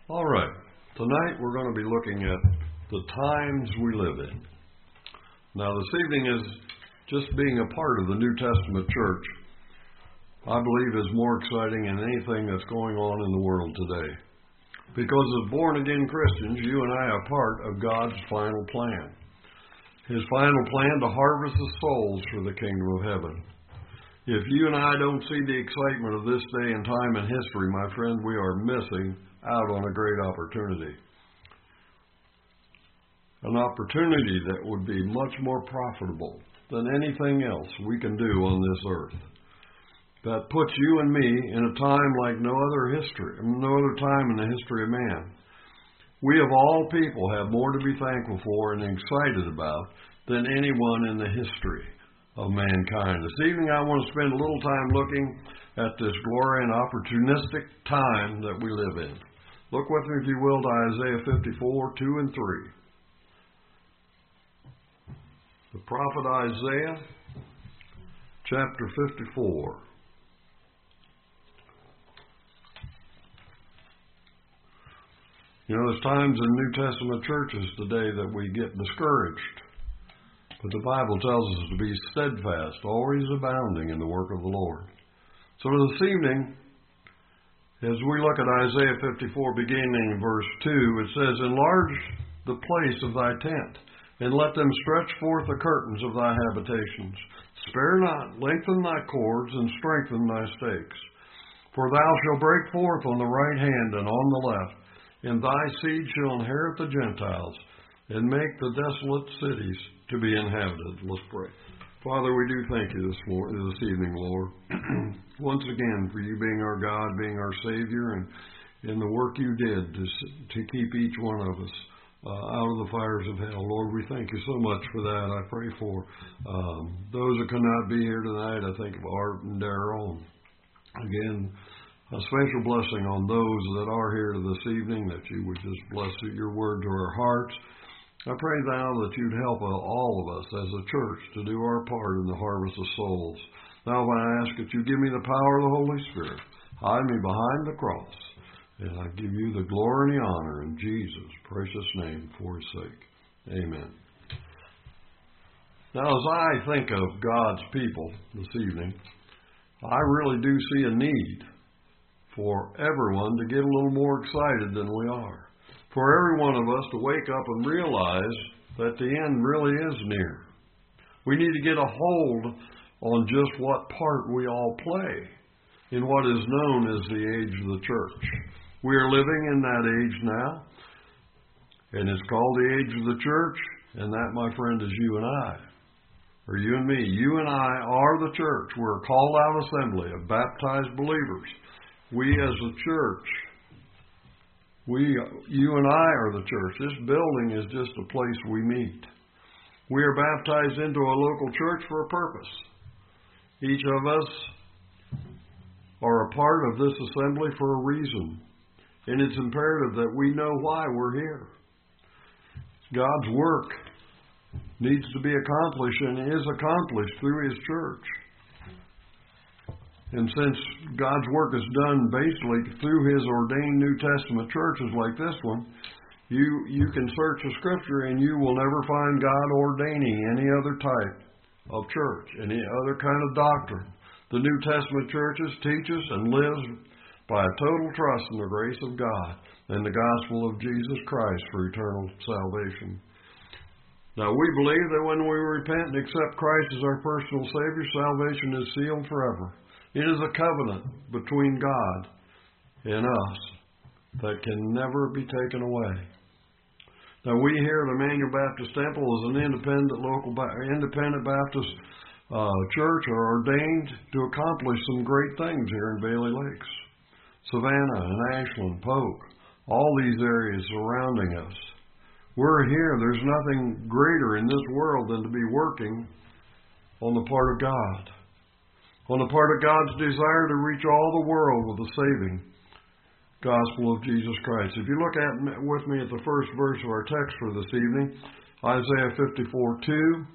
All right. Tonight we're going to be looking at the times we live in. Now, this evening is just being a part of the New Testament church, I believe, is more exciting than anything that's going on in the world today. Because as born-again Christians, you and I are part of God's final plan. His final plan to harvest the souls for the kingdom of heaven. If you and I don't see the excitement of this day and time in history, my friend, we are missing out on a great opportunity. An opportunity that would be much more profitable than anything else we can do on this earth. That puts you and me in a time like no other time in the history of man. We of all people have more to be thankful for and excited about than anyone in the history of mankind. This evening I want to spend a little time looking at this glory and opportunistic time that we live in. Look with me, if you will, to Isaiah 54, 2 and 3. The prophet Isaiah, chapter 54. You know, there's times in New Testament churches today that we get discouraged. But the Bible tells us to be steadfast, always abounding in the work of the Lord. So this evening, as we look at Isaiah 54, beginning in verse 2, it says, "Enlarge the place of thy tent, and let them stretch forth the curtains of thy habitations. Spare not, lengthen thy cords, and strengthen thy stakes. For thou shalt break forth on the right hand and on the left, and thy seed shall inherit the Gentiles, and make the desolate cities to be inhabited." Let's pray. Father, we do thank you this evening, Lord, once again for you being our God, being our Savior, and in the work you did to keep each one of us out of the fires of hell. Lord, we thank you so much for that. I pray for those that could not be here tonight. I think of Art and Darrell. Again, a special blessing on those that are here this evening, that you would just bless your word to our hearts. I pray thou that you'd help all of us as a church to do our part in the harvest of souls. Now I ask that you give me the power of the Holy Spirit. Hide me behind the cross. And I give you the glory and the honor in Jesus' precious name for his sake. Amen. Now, as I think of God's people this evening, I really do see a need for everyone to get a little more excited than we are. For every one of us to wake up and realize that the end really is near. We need to get a hold on just what part we all play in what is known as the age of the church. We are living in that age now, and it's called the age of the church, and that, my friend, is you and I, or you and me. You and I are the church. We're a called-out assembly of baptized believers. We as a church, you and I are the church. This building is just a place we meet. We are baptized into a local church for a purpose. Each of us are a part of this assembly for a reason. And it's imperative that we know why we're here. God's work needs to be accomplished and is accomplished through his church. And since God's work is done basically through his ordained New Testament churches like this one, you can search the Scripture and you will never find God ordaining any other type of church, any other kind of doctrine. The New Testament churches teaches and lives by a total trust in the grace of God and the gospel of Jesus Christ for eternal salvation. Now, we believe that when we repent and accept Christ as our personal Savior, salvation is sealed forever. It is a covenant between God and us that can never be taken away. Now, we here at Emmanuel Baptist Temple as an independent Baptist church are ordained to accomplish some great things here in Bailey Lakes. Savannah and Ashland, Polk, all these areas surrounding us. We're here. There's nothing greater in this world than to be working on the part of God. On the part of God's desire to reach all the world with the saving gospel of Jesus Christ. If you look with me at the first verse of our text for this evening, Isaiah 54:2.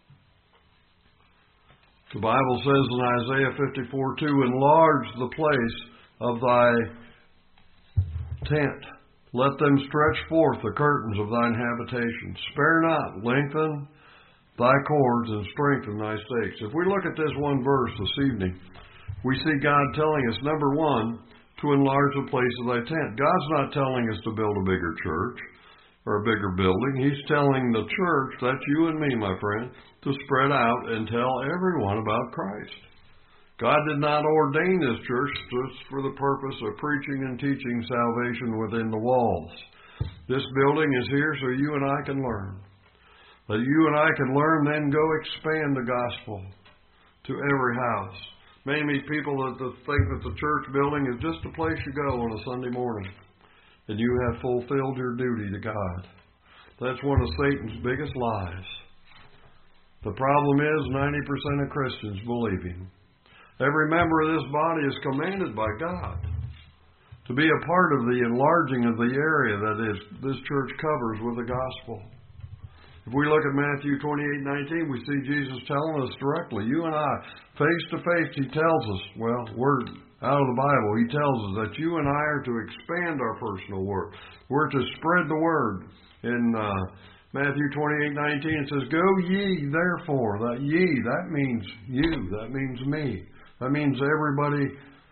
The Bible says in Isaiah 54:2, "Enlarge the place of thy tent, Let them stretch forth the curtains of thine habitation. Spare not, lengthen thy cords and strengthen thy stakes. If we look at this one verse this evening, we see God telling us, number one, to enlarge the place of thy tent. God's not telling us to build a bigger church or a bigger building. He's telling the church, that's you and me, my friend, to spread out and tell everyone about Christ. God did not ordain this church just for the purpose of preaching and teaching salvation within the walls. This building is here so you and I can learn. That you and I can learn, then go expand the gospel to every house. Many people that think that the church building is just a place you go on a Sunday morning and you have fulfilled your duty to God. That's one of Satan's biggest lies. The problem is 90% of Christians believe him. Every member of this body is commanded by God to be a part of the enlarging of the area that this church covers with the gospel. If we look at Matthew 28:19, we see Jesus telling us directly, you and I, face to face, he tells us, well, word out of the Bible, he tells us that you and I are to expand our personal work. We're to spread the word. In Matthew 28:19, it says, go ye therefore. That ye, that means you, that means me. That means everybody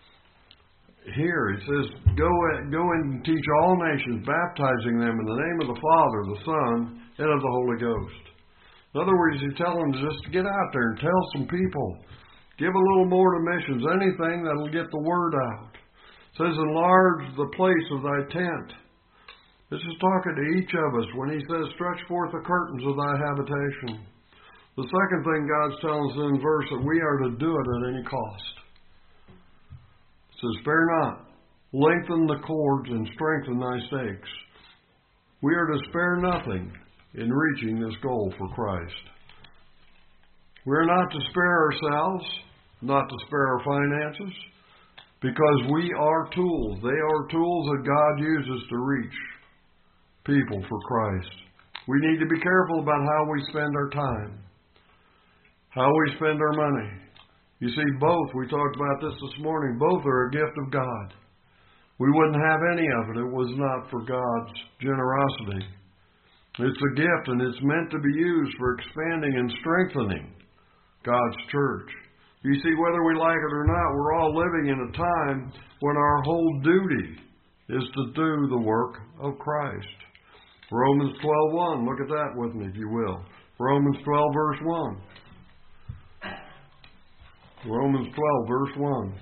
here. It says, go and teach all nations, baptizing them in the name of the Father, the Son, and of the Holy Ghost. In other words, he's telling them just to get out there and tell some people. Give a little more to missions, anything that'll get the word out. It says, enlarge the place of thy tent. This is talking to each of us when he says, stretch forth the curtains of thy habitation. The second thing God's telling us in the verse, that we are to do it at any cost. It says, spare not, lengthen the cords and strengthen thy stakes. We are to spare nothing in reaching this goal for Christ. We're not to spare ourselves, not to spare our finances, because we are tools. They are tools that God uses to reach people for Christ. We need to be careful about how we spend our time, how we spend our money. You see, both, we talked about this morning, both are a gift of God. We wouldn't have any of it if it was not for God's generosity. It's a gift, and it's meant to be used for expanding and strengthening God's church. You see, whether we like it or not, we're all living in a time when our whole duty is to do the work of Christ. Romans 12:1, look at that with me if you will. Romans 12 verse 1. Romans 12 verse 1.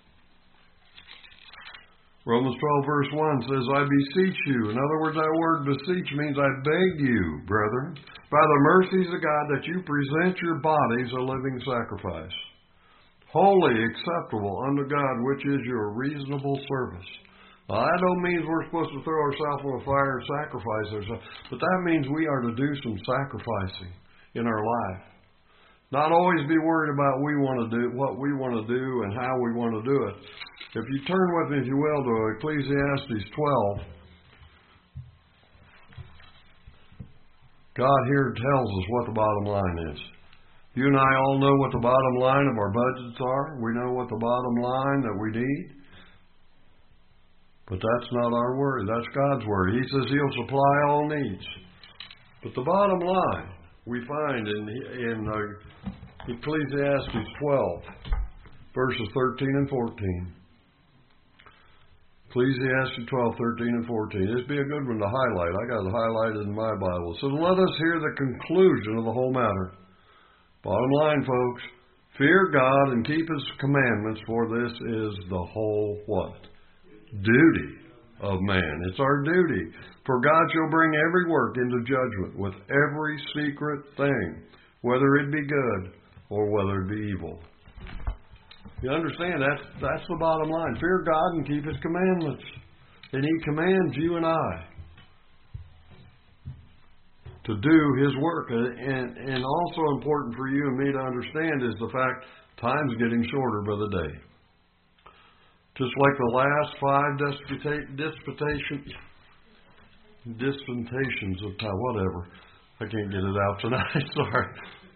Romans 12 verse 1 says, I beseech you. In other words, that word beseech means I beg you, brethren, by the mercies of God, that you present your bodies a living sacrifice, holy, acceptable unto God, which is your reasonable service. Now, that don't mean we're supposed to throw ourselves on the fire and sacrifice ourselves, but that means we are to do some sacrificing in our life. Not always be worried about what we want to do and how we want to do it. If you turn with me, if you will, to Ecclesiastes 12, God here tells us what the bottom line is. You and I all know what the bottom line of our budgets are. We know what the bottom line that we need. But that's not our word. That's God's word. He says he'll supply all needs. But the bottom line we find in Ecclesiastes 12, verses 13 and 14. Ecclesiastes 12, 13 and 14. This would be a good one to highlight. I got it highlighted in my Bible. So let us hear the conclusion of the whole matter. Bottom line, folks, fear God and keep his commandments, for this is the whole what? Duty of man. It's our duty. For God shall bring every work into judgment with every secret thing, whether it be good or whether it be evil. You understand? That's the bottom line. Fear God and keep his commandments. And he commands you and I to do his work. And also important for you and me to understand is the fact time's getting shorter by the day. Just like the last 5 dispensations of time, whatever. I can't get it out tonight, sorry.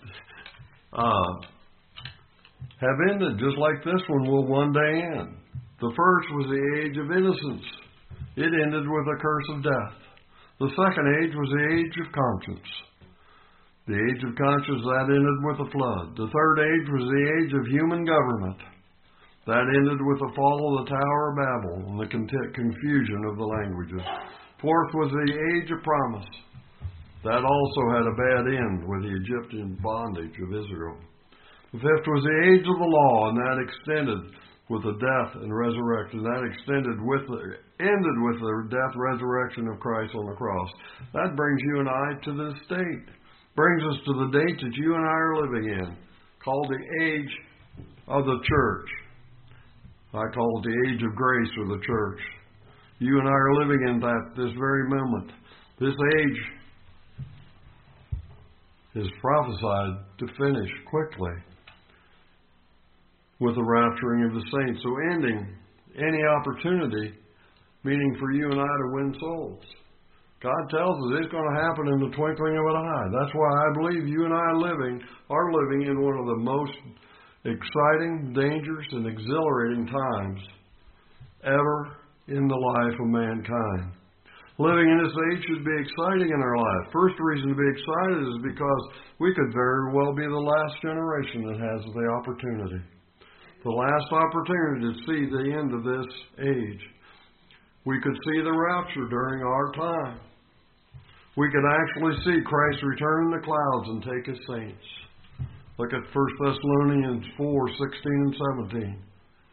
Have ended, just like this one will one day end. The first was the age of innocence. It ended with a curse of death. The second age was the age of conscience. The age of conscience, that ended with a flood. The third age was the age of human government. That ended with the fall of the Tower of Babel and the confusion of the languages. Fourth was the age of promise. That also had a bad end with the Egyptian bondage of Israel. The fifth was the age of the law, and that extended with the death and resurrection. That ended with the death, resurrection of Christ on the cross. That brings you and I to this date. Brings us to the date that you and I are living in, called the age of the church. I call it the age of grace or the church. You and I are living in that this very moment. This age is prophesied to finish quickly with the rapturing of the saints. So ending any opportunity, meaning for you and I to win souls. God tells us it's going to happen in the twinkling of an eye. That's why I believe you and I are living in one of the most exciting, dangerous, and exhilarating times ever in the life of mankind. Living in this age should be exciting in our life. First reason to be excited is because we could very well be the last generation that has the opportunity. The last opportunity to see the end of this age. We could see the rapture during our time. We could actually see Christ return in the clouds and take His saints. Look at 1 Thessalonians 4:16 and 17.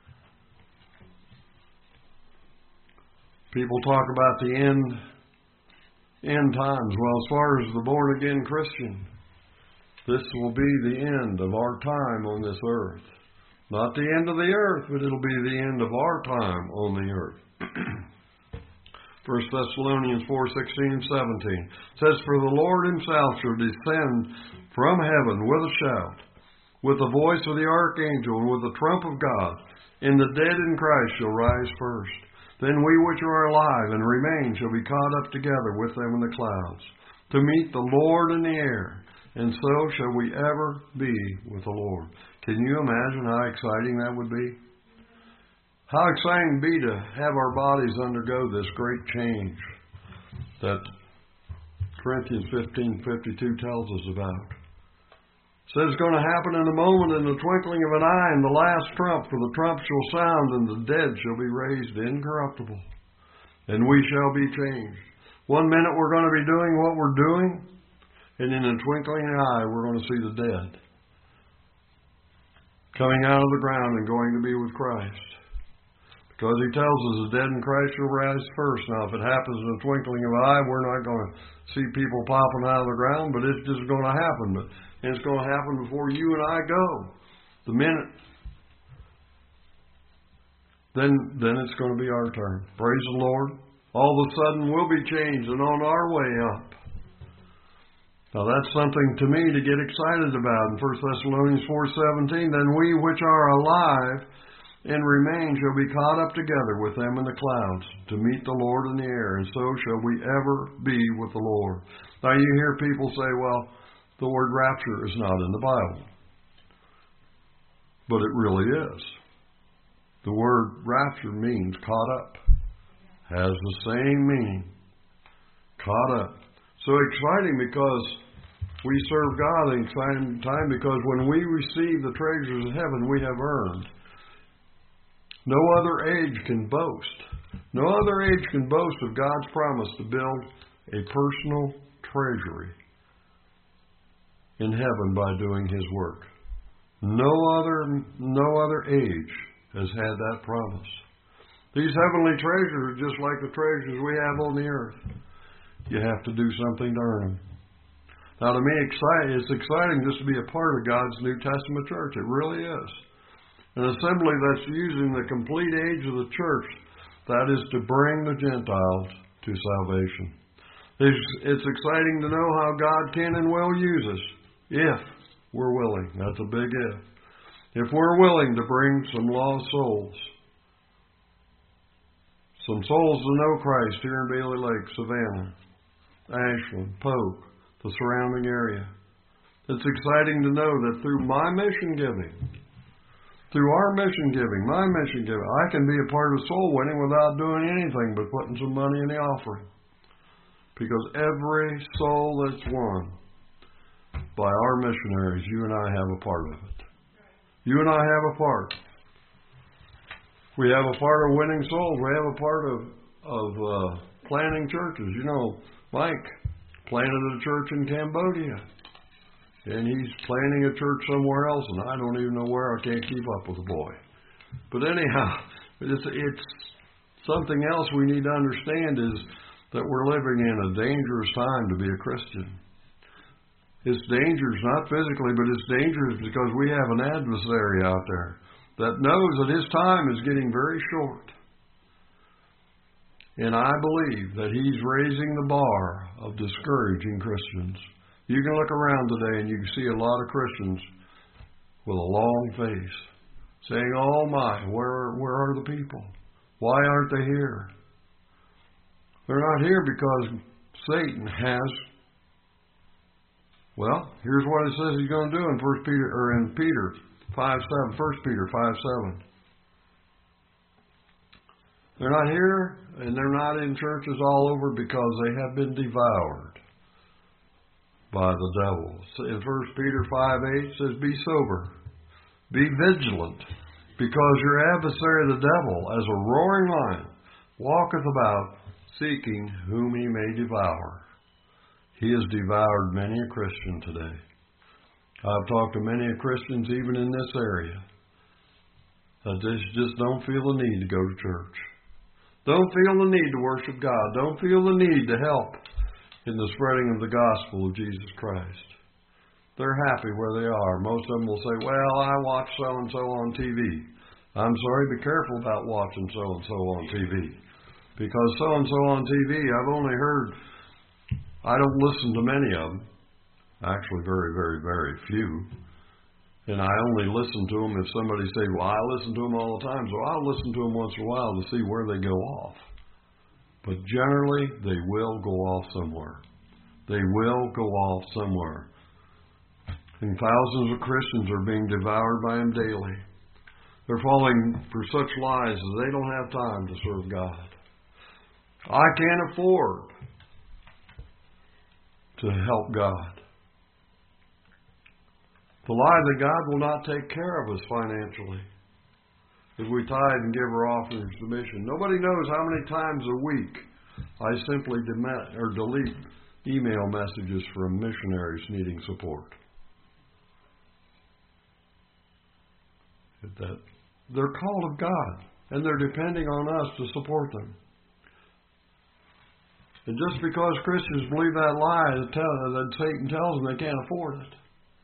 People talk about the end times. Well, as far as the born-again Christian, this will be the end of our time on this earth. Not the end of the earth, but it'll be the end of our time on the earth. 1 Thessalonians 4:16 and 17 says, "For the Lord Himself shall descend from heaven with a shout, with the voice of the archangel, and with the trump of God, and the dead in Christ shall rise first. Then we which are alive and remain shall be caught up together with them in the clouds, to meet the Lord in the air, and so shall we ever be with the Lord." Can you imagine how exciting that would be? How exciting it would be to have our bodies undergo this great change that Corinthians 15:52 tells us about. It says it's going to happen in a moment, in the twinkling of an eye, and the last trump, for the trump shall sound, and the dead shall be raised incorruptible, and we shall be changed. One minute we're going to be doing what we're doing, and in a twinkling of an eye we're going to see the dead coming out of the ground and going to be with Christ. Because He tells us the dead in Christ shall rise first. Now, if it happens in a twinkling of an eye, we're not going to see people popping out of the ground, but it's just going to happen. But it's going to happen before you and I go. The minute, then it's going to be our turn. Praise the Lord. All of a sudden, we'll be changed and on our way up. Now, that's something to me to get excited about. In 1 Thessalonians 4:17, "Then we which are alive and remain shall be caught up together with them in the clouds, to meet the Lord in the air, and so shall we ever be with the Lord." Now you hear people say, well, the word rapture is not in the Bible. But it really is. The word rapture means caught up. Has the same meaning. Caught up. So exciting because we serve God, and exciting time because when we receive the treasures of heaven we have earned, no other age can boast. No other age can boast of God's promise to build a personal treasury in heaven by doing His work. No other age has had that promise. These heavenly treasures are just like the treasures we have on the earth. You have to do something to earn them. Now, to me, it's exciting just to be a part of God's New Testament church. It really is. An assembly that's using the complete age of the church, that is to bring the Gentiles to salvation. It's exciting to know how God can and will use us if we're willing. That's a big if. If we're willing to bring some lost souls, some souls to know Christ here in Bailey Lake, Savannah, Ashland, Polk, the surrounding area. It's exciting to know that through my mission giving, Through our mission giving, my mission giving, I can be a part of soul winning without doing anything but putting some money in the offering. Because every soul that's won by our missionaries, you and I have a part of it. You and I have a part. We have a part of winning souls. We have a part of planting churches. You know, Mike planted a church in Cambodia. And he's planting a church somewhere else, and I don't even know where. I can't keep up with the boy. But anyhow, it's something else we need to understand is that we're living in a dangerous time to be a Christian. It's dangerous, not physically, but it's dangerous because we have an adversary out there that knows that his time is getting very short. And I believe that he's raising the bar of discouraging Christians. You can look around today and you can see a lot of Christians with a long face saying, oh my, where are the people? Why aren't they here? They're not here because Satan has, well, here's what it says he's going to do in Peter 5:7, 1 Peter 5:7. They're not here and they're not in churches all over because they have been devoured by the devil. In 1 Peter 5:8 says, be sober, be vigilant, because your adversary the devil, as a roaring lion, walketh about, seeking whom he may devour. He has devoured many a Christian today. I've talked to many Christians even in this area that just don't feel the need to go to church. Don't feel the need to worship God. Don't feel the need to help in the spreading of the gospel of Jesus Christ. They're happy where they are. Most of them will say, well, I watch so-and-so on TV. I'm sorry, be careful about watching so-and-so on TV. Because so-and-so on TV, I've only heard, I don't listen to many of them. Actually, very, very, very few. And I only listen to them if somebody says, well, I listen to them all the time, so I'll listen to them once in a while to see where they go off. But generally, they will go off somewhere. They will go off somewhere. And thousands of Christians are being devoured by them daily. They're falling for such lies that they don't have time to serve God. I can't afford to help God. The lie that God will not take care of us financially if we tithe and give our offerings to mission. Nobody knows how many times a week I simply delete email messages from missionaries needing support. That they're called of God, and they're depending on us to support them. And just because Christians believe that lie that Satan tells them they can't afford it.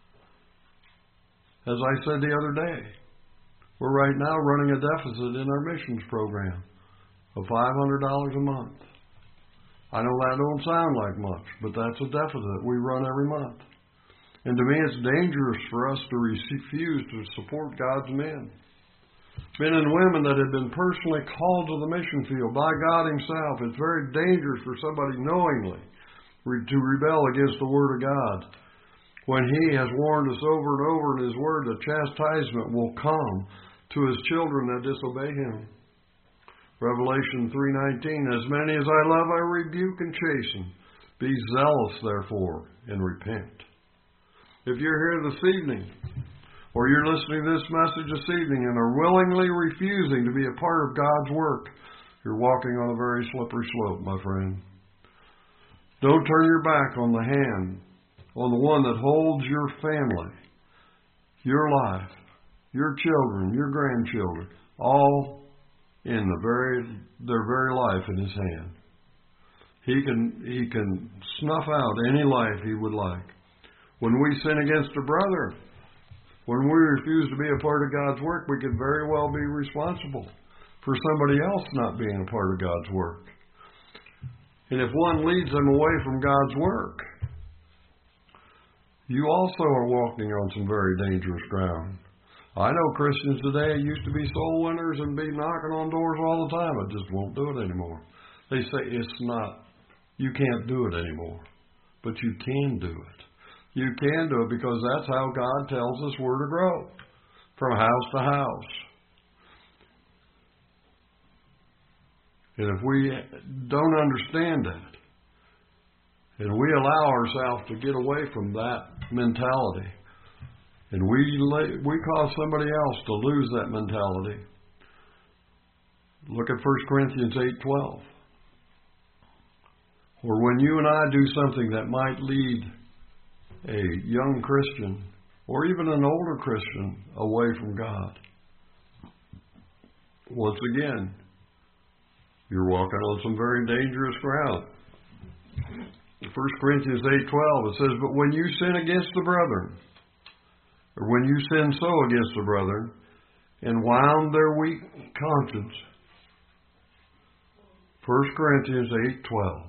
As I said the other day, we're right now running a deficit in our missions program of $500 a month. I know that don't sound like much, but that's a deficit we run every month. And to me, it's dangerous for us to refuse to support God's men. Men and women that have been personally called to the mission field by God Himself. It's very dangerous for somebody knowingly to rebel against the Word of God, when He has warned us over and over in His Word that chastisement will come to His children that disobey Him. Revelation 3:19, as many as I love I rebuke and chasten. Be zealous therefore and repent. If you're here this evening, or you're listening to this message this evening and are willingly refusing to be a part of God's work, you're walking on a very slippery slope, my friend. Don't turn your back on the hand, on the one that holds your family, your life, your children, your grandchildren, all in their very life in His hand. He can snuff out any life He would like. When we sin against a brother, when we refuse to be a part of God's work, we could very well be responsible for somebody else not being a part of God's work. And if one leads them away from God's work, you also are walking on some very dangerous ground. I know Christians today used to be soul winners and be knocking on doors all the time. I just won't do it anymore. They say you can't do it anymore. But you can do it. You can do it because that's how God tells us we're to grow. from house to house. And if we don't understand that, and we allow ourselves to get away from that mentality, and we cause somebody else to lose that mentality, look at 1 Corinthians 8:12. Or when you and I do something that might lead a young Christian or even an older Christian away from God, once again, you're walking on some very dangerous ground. 1 Corinthians 8:12, it says, "But when you sin against the brethren, or when you sin so against the brethren, and wound their weak conscience," 1 Corinthians 8:12,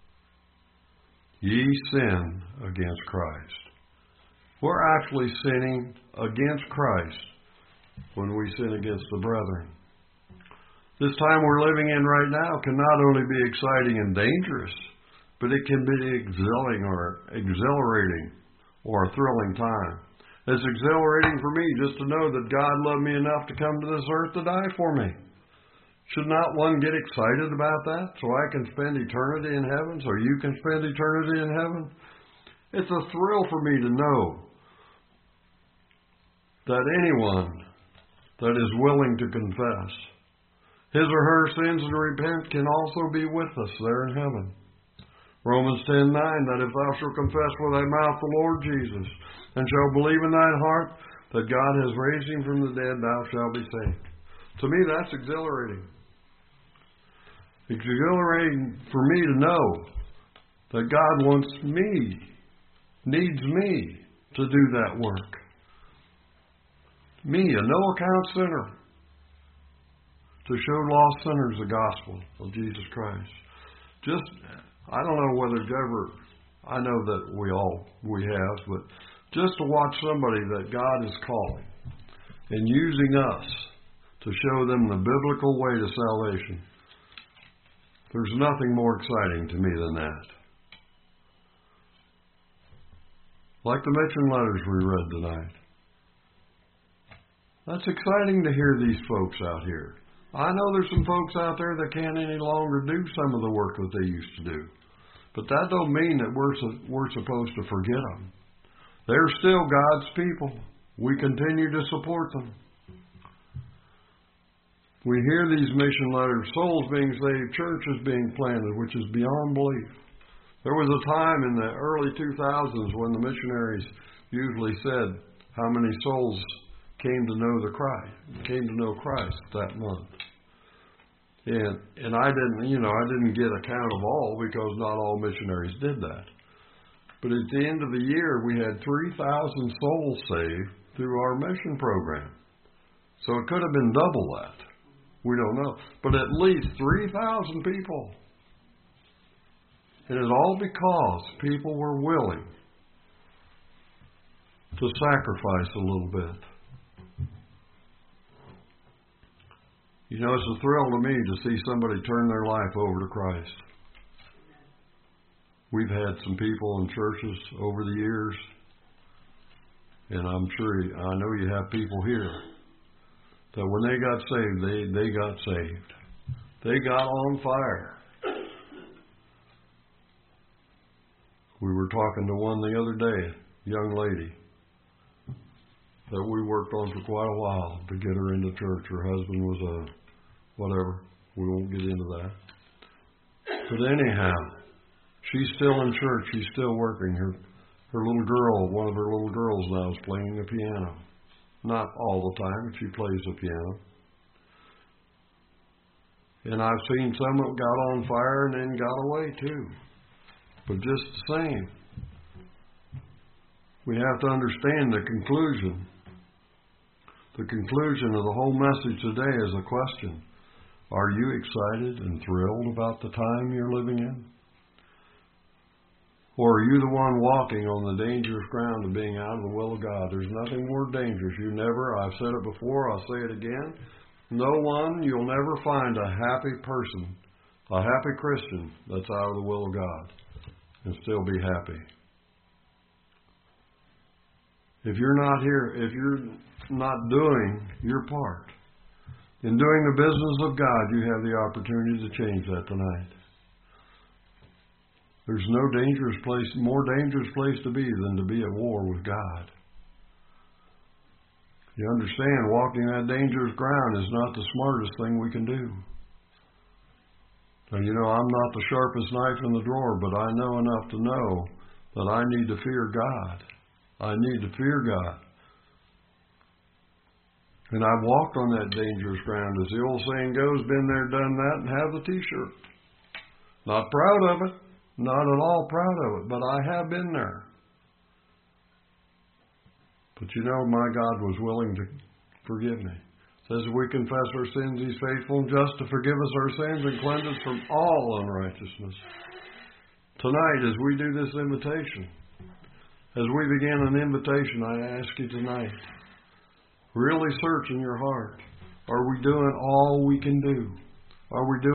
"ye sin against Christ." We're actually sinning against Christ when we sin against the brethren. This time we're living in right now can not only be exciting and dangerous, but it can be exhilarating or a thrilling time. It's exhilarating for me just to know that God loved me enough to come to this earth to die for me. Should not one get excited about that so I can spend eternity in heaven, so you can spend eternity in heaven? It's a thrill for me to know that anyone that is willing to confess his or her sins and repent can also be with us there in heaven. Romans 10:9, that if thou shalt confess with thy mouth the Lord Jesus, and shalt believe in thine heart that God has raised him from the dead, thou shalt be saved. To me, that's exhilarating. It's exhilarating for me to know that God wants me, needs me to do that work. Me, a no-account sinner, to show lost sinners the gospel of Jesus Christ. I don't know whether it's ever, I know that we have, but just to watch somebody that God is calling and using us to show them the biblical way to salvation, there's nothing more exciting to me than that. Like the mission letters we read tonight. That's exciting to hear these folks out here. I know there's some folks out there that can't any longer do some of the work that they used to do. But that don't mean that we're supposed to forget them. They're still God's people. We continue to support them. We hear these mission letters, souls being saved, churches being planted, which is beyond belief. There was a time in the early 2000s when the missionaries usually said how many souls came to know Christ that month. And I didn't get a count of all because not all missionaries did that. But at the end of the year, we had 3,000 souls saved through our mission program. So it could have been double that. We don't know. But at least 3,000 people. And it's all because people were willing to sacrifice a little bit. You know, it's a thrill to me to see somebody turn their life over to Christ. We've had some people in churches over the years, and I know you have people here, that when they got saved, they got saved. They got on fire. We were talking to one the other day, a young lady, that we worked on for quite a while to get her into church. Her husband was whatever. We won't get into that. But anyhow, she's still in church. She's still working. Her little girl, one of her little girls now, is playing the piano. Not all the time, but she plays the piano. And I've seen some that got on fire and then got away too. But just the same, we have to understand the conclusion. The conclusion of the whole message today is a question. Are you excited and thrilled about the time you're living in? Or are you the one walking on the dangerous ground of being out of the will of God? There's nothing more dangerous. I've said it before, I'll say it again. You'll never find a happy person, a happy Christian that's out of the will of God and still be happy. If you're not here, not doing your part. In doing the business of God, you have the opportunity to change that tonight. There's no more dangerous place to be than to be at war with God. You understand, walking that dangerous ground is not the smartest thing we can do. Now, I'm not the sharpest knife in the drawer, but I know enough to know that I need to fear God. I need to fear God. And I've walked on that dangerous ground, as the old saying goes, been there, done that, and have the t-shirt. Not proud of it. Not at all proud of it, but I have been there. But my God was willing to forgive me. It says if we confess our sins, He's faithful and just to forgive us our sins and cleanse us from all unrighteousness. Tonight, as we do this invitation, as we begin an invitation, I ask you tonight, really search in your heart. Are we doing all we can do? Are we doing